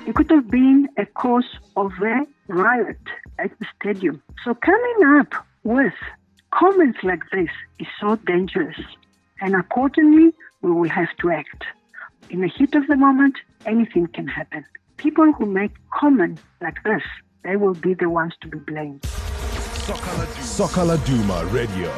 It could have been a cause of a riot at the stadium. So coming up with comments like this is so dangerous. And accordingly, we will have to act. In the heat of the moment, anything can happen. People who make comments like this, they will be the ones to be blamed. Soccer Laduma Radio.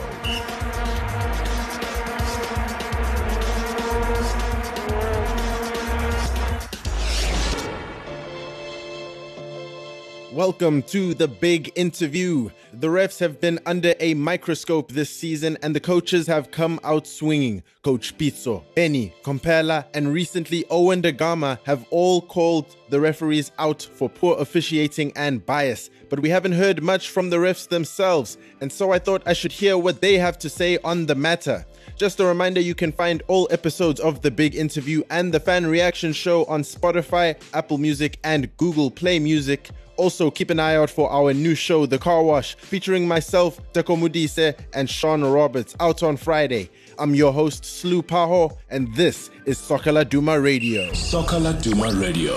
Welcome to the big interview. The refs have been under a microscope this season and the coaches have come out swinging. Coach Pitso, Benny, Kompela and recently Owen Da Gama have all called the referees out for poor officiating and bias. But we haven't heard much from the refs themselves, and so I thought I should hear what they have to say on the matter. Just a reminder, you can find all episodes of The Big Interview and the Fan Reaction Show on Spotify, Apple Music and Google Play Music. Also, keep an eye out for our new show, The Car Wash, featuring myself, Teko Modise, and Sean Roberts, out on Friday. I'm your host, Slu Paho, and this is Soccer Laduma Radio. Soccer Laduma Radio.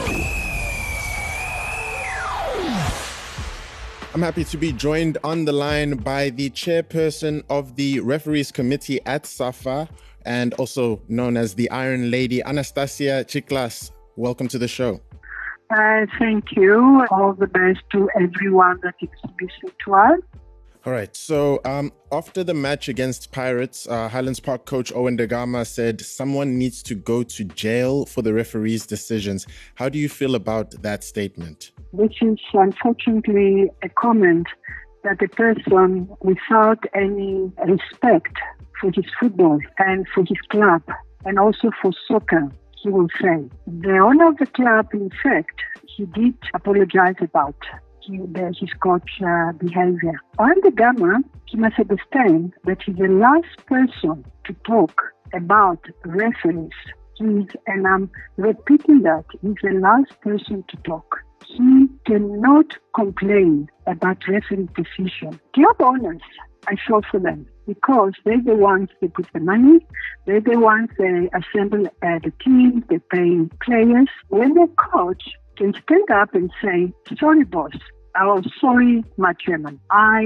I'm happy to be joined on the line by the chairperson of the referees committee at SAFA, and also known as the Iron Lady, Anastasia Chiklas. Welcome to the show. Thank you. All the best to everyone that is listening to us. All right. So after the match against Pirates, Highlands Park coach Owen Da Gama said someone needs to go to jail for the referees' decisions. How do you feel about that statement? Which is unfortunately a comment that a person without any respect for his football and for his club and also for soccer, he will say. The owner of the club, in fact, he did apologize about his coach behavior. Owen Da Gama, he must understand that he's the last person to talk about referees. And I'm repeating that, he's the last person to talk. He cannot complain about referee decision. Club owners, I feel for them because they're the ones that put the money, they're the ones that assemble the teams, they pay players. When the coach can stand up and say, sorry boss, oh sorry my chairman,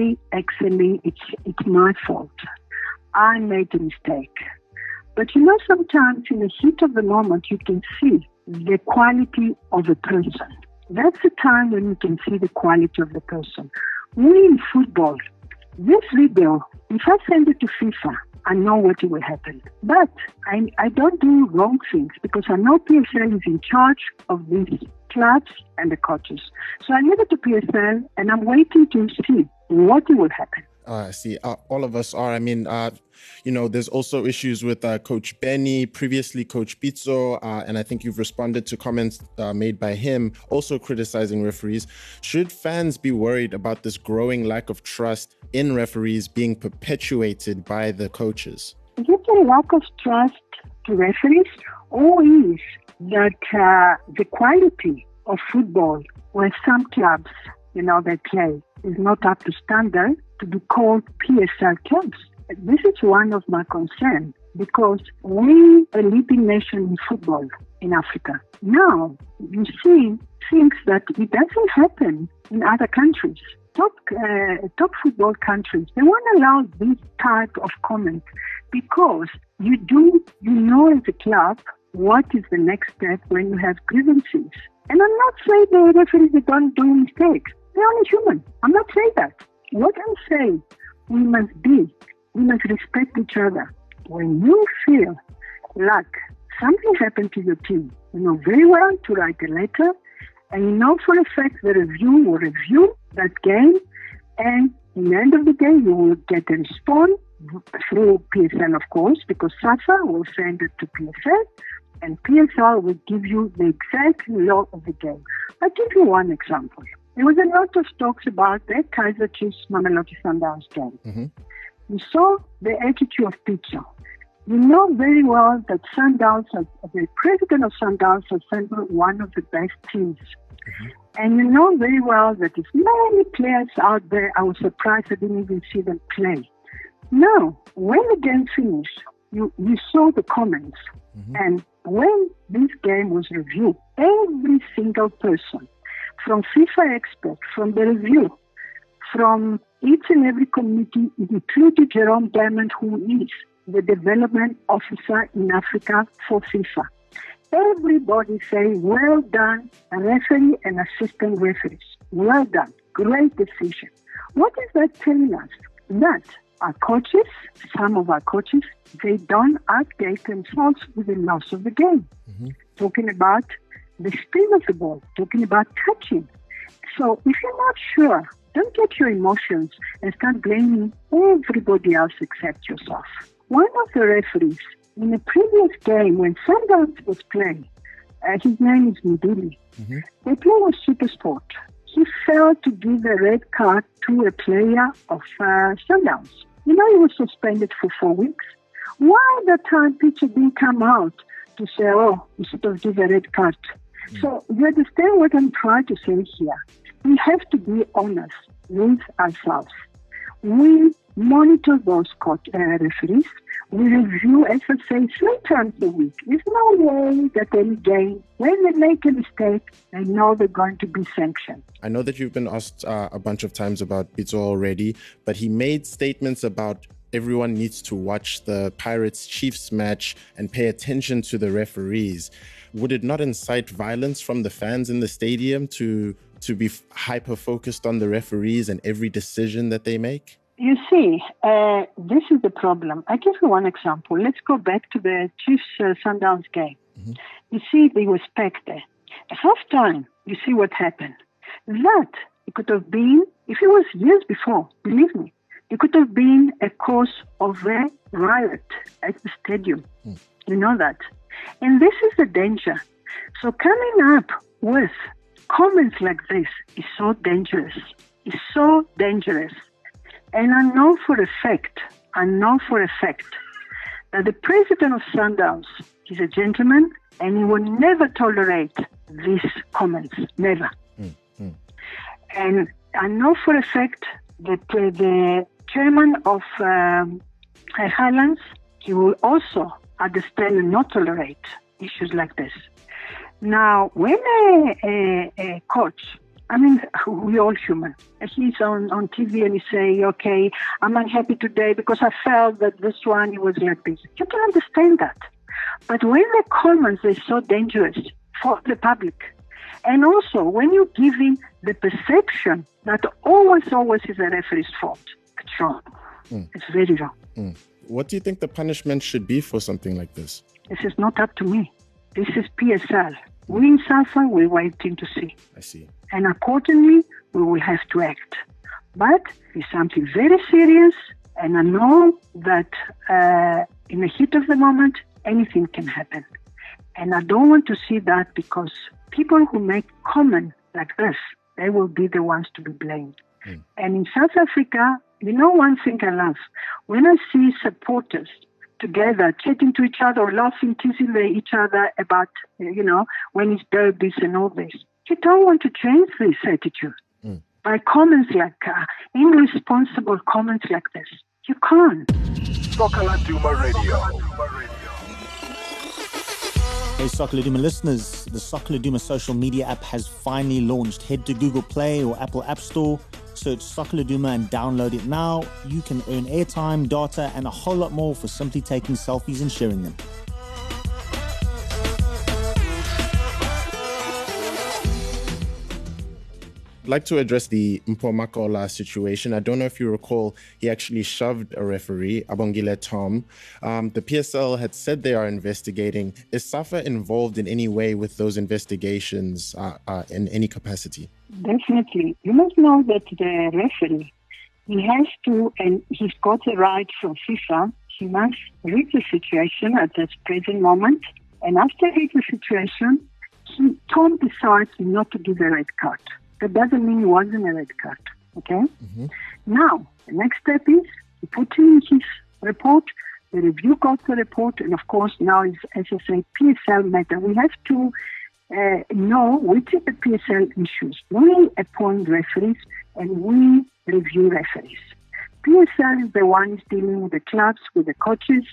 it's my fault. I made a mistake. But sometimes in the heat of the moment you can see the quality of a person. That's the time when you can see the quality of the person. We in football, this video, if I send it to FIFA, I know what will happen. But I don't do wrong things because I know PSL is in charge of these clubs and the coaches. So I leave it to PSL and I'm waiting to see what will happen. I see. All of us are. I mean, there's also issues with Coach Benny, previously Coach Pitso, and I think you've responded to comments made by him, also criticizing referees. Should fans be worried about this growing lack of trust in referees being perpetuated by the coaches? Is it a lack of trust to referees, or is that the quality of football where some clubs, they play is not up to standard to be called PSL clubs? This is one of my concerns because we are a leading nation in football in Africa. Now, you see things that it doesn't happen in other countries. Top football countries, they won't allow this type of comment because you know as a club what is the next step when you have grievances. And I'm not saying the referees don't do mistakes. They're only human. I'm not saying that. What I'm saying, we must respect each other. When you feel like something happened to your team, you know very well to write a letter, and you know for a fact the review will review that game, and in the end of the day, you will get a response through PSL, of course, because SAFA will send it to PSL, and PSL will give you the exact law of the game. I'll give you one example. There was a lot of talks about the Kaiser Chiefs Mamelodi Sundowns game. Mm-hmm. You saw the attitude of Pitso. You know very well that Sundowns, the president of Sundowns, assembled one of the best teams. Mm-hmm. And you know very well that there's many players out there. I was surprised I didn't even see them play. Now, when the game finished, you saw the comments. And when this game was reviewed, every single person, from FIFA expert, from the review, from each and every committee, including Jerome Diamond, who is the development officer in Africa for FIFA. Everybody say, well done, referee and assistant referees. Well done. Great decision. What is that telling us? That our coaches, some of our coaches, they don't update themselves with the loss of the game. Talking about the spin of the ball, talking about touching. So if you're not sure, don't get your emotions and start blaming everybody else except yourself. One of the referees in a previous game when Sundowns was playing, his name is Muduli, they play with Supersport. He failed to give a red card to a player of Sundowns. He was suspended for 4 weeks. Why that time Peter didn't come out to say, oh, we should have given a red card? So you understand what I'm trying to say here. We have to be honest with ourselves. We monitor those referees. We review SSA 3 times a week. There's no way that any game, when they make a mistake, they know they're going to be sanctioned. I know that you've been asked a bunch of times about Pitso already, but he made statements about everyone needs to watch the Pirates-Chiefs match and pay attention to the referees. Would it not incite violence from the fans in the stadium to be hyper-focused on the referees and every decision that they make? You see, this is the problem. I give you one example. Let's go back to the Chiefs Sundowns game. You see, there was pack there. At halftime, you see what happened. That, it could have been, if it was years before, believe me, it could have been a cause of a riot at the stadium. You know that. And this is the danger. So coming up with comments like this is so dangerous. It's so dangerous. And I know for a fact that the president of Sundowns is a gentleman and he will never tolerate these comments. Never. And I know for a fact that the chairman of Highlands, he will also understand and not tolerate issues like this. Now, when a coach, we're all human. He's on TV and he say, okay, I'm unhappy today because I felt that this one, it was like this. You can understand that. But when the comments are so dangerous for the public, and also when you're giving the perception that always is a referee's fault, it's wrong. It's very wrong. What do you think the punishment should be for something like this? This is not up to me. This is PSL. We in SAFA, we're waiting to see. I see. And accordingly, we will have to act. But it's something very serious, and I know that in the heat of the moment, anything can happen. And I don't want to see that because people who make comment like this, they will be the ones to be blamed. And in South Africa, you know one thing I love? When I see supporters together, chatting to each other or laughing, teasing each other about, when it's derbies and all this. You don't want to change this attitude by comments like, irresponsible comments like this. You can't. Soccer Laduma Radio. Hey Soccer Laduma listeners, the Soccer Laduma social media app has finally launched. Head to Google Play or Apple App Store, search Soccer Laduma and download it now. You can earn airtime, data and a whole lot more for simply taking selfies and sharing them. I'd like to address the Mpomakola situation. I don't know if you recall, he actually shoved a referee, Abongile Tom. The PSL had said they are investigating. Is SAFA involved in any way with those investigations in any capacity? Definitely. You must know that the referee, he has to, and he's got a right from FIFA, he must read the situation at this present moment. And after reading the situation, Tom decides not to give a red card. That doesn't mean it wasn't a red card, okay? Now, the next step is he put in his report, the review got the report, and of course now it's, as I say, PSL matter. We have to know which is the PSL issues. We appoint referees and we review referees. PSL is the one who's dealing with the clubs, with the coaches,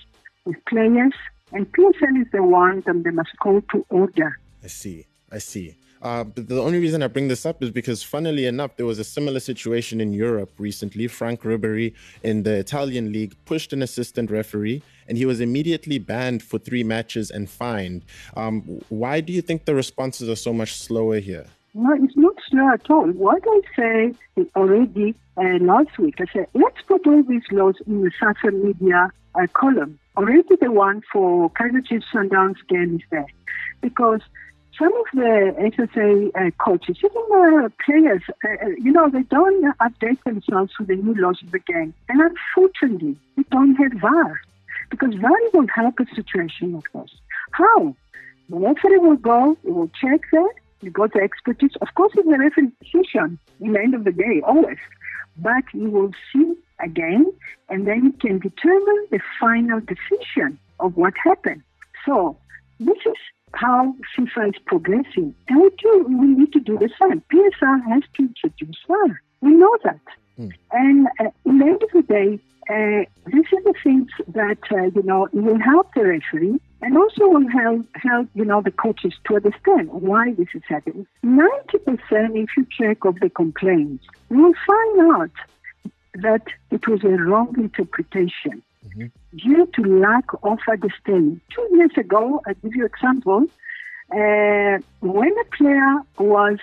with players, and PSL is the one that they must call to order. I see. But the only reason I bring this up is because, funnily enough, there was a similar situation in Europe recently. Frank Ribery in the Italian league pushed an assistant referee, and he was immediately banned for 3 matches and fined. Why do you think the responses are so much slower here? No, it's not slow at all. What I say already last week, I said, let's put all these laws in the social media column. Already the one for Kaizer Chiefs Sundowns game is there. Because some of the SSA coaches, even players, they don't update themselves with the new laws of the game. And unfortunately, we don't have VAR. Because VAR will help a situation like this. How? The referee will go, he will check that, he got the expertise. Of course, it's the referee's decision in the end of the day, always. But he will see again, and then he can determine the final decision of what happened. So, this is how FIFA is progressing. And we need to do the same. PSR has to introduce VAR. We know that. And in the end of the day, these are the things that, will help the referee and also will help the coaches to understand why this is happening. 90%, if you check of the complaints, you will find out that it was a wrong interpretation due to lack of understanding. 2 years ago, I'll give you an example, when a player was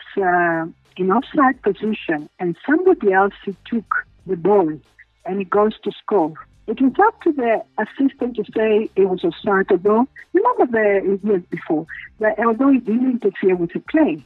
in offside position and somebody else took the ball and he goes to score, it was up to the assistant to say it was offside, although, remember the years before, that although he didn't interfere with the play.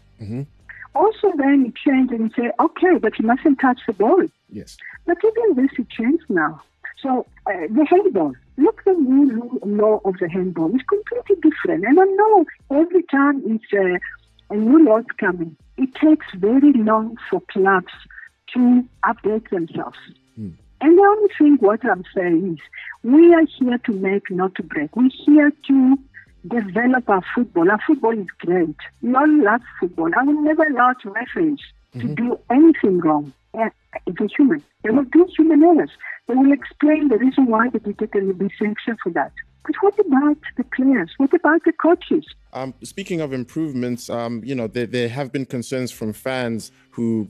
Also then he changed and he said, okay, but he mustn't touch the ball. Yes. But even this, it changed now. So the handball, look the new law of the handball. It's completely different. And I know every time it's a new law coming, it takes very long for clubs to update themselves. And the only thing what I'm saying is we are here to make, not to break. We're here to develop our football. Our football is great. We all love football. I will never allow referees to do anything wrong. It's a human. They will do human errors. They will explain the reason why they did it and will be sanctioned for that. But what about the players? What about the coaches? Speaking of improvements, there have been concerns from fans who,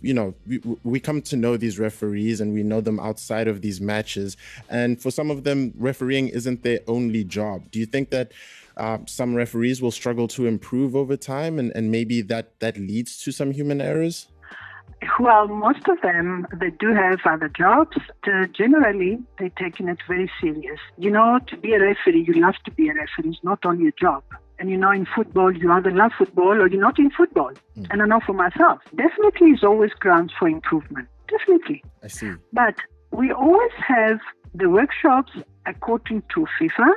we come to know these referees and we know them outside of these matches. And for some of them, refereeing isn't their only job. Do you think that some referees will struggle to improve over time and maybe that leads to some human errors? Well, most of them, they do have other jobs. Generally, they're taking it very serious. To be a referee, you love to be a referee. It's not only a job. And in football, you either love football or you're not in football. And I know for myself, definitely is always grounds for improvement. Definitely. I see. But we always have the workshops according to FIFA.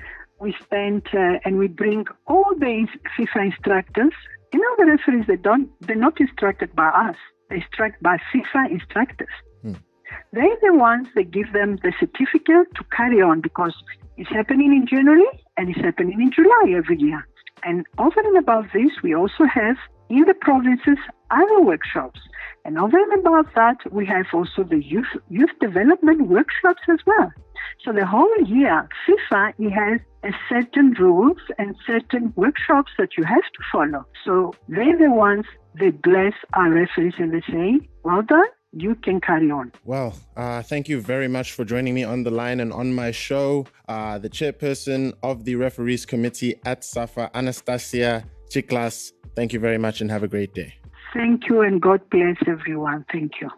We spend and we bring all the FIFA instructors. The referees, they're not instructed by us. They're instructed by FIFA instructors. They're the ones that give them the certificate to carry on because it's happening in January and it's happening in July every year. And over and above this, we also have in the provinces other workshops. And over and above that, we have also the youth development workshops as well. So the whole year, FIFA, it has a certain rules and certain workshops that you have to follow. So they're the ones that bless our referees and they say, well done, you can carry on. Well, thank you very much for joining me on the line and on my show. The chairperson of the referees committee at SAFA, Anastasia Chiklas. Thank you very much and have a great day. Thank you and God bless everyone. Thank you.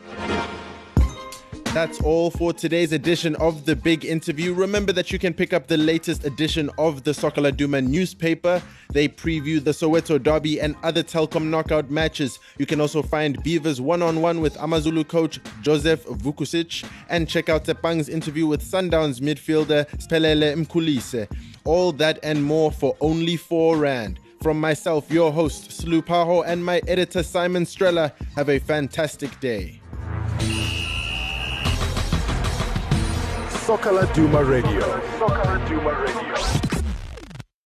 That's all for today's edition of The Big Interview. Remember that you can pick up the latest edition of the Soccer Laduma newspaper. They preview the Soweto Derby and other Telkom knockout matches. You can also find Beaver's one-on-one with Amazulu coach Joseph Vukusic and check out Tepang's interview with Sundowns midfielder Spelele Mkulise. All that and more for only R4. From myself, your host, Slu Paho, and my editor, Simon Strella, have a fantastic day. Soccer Laduma Radio. Soccer Laduma Radio.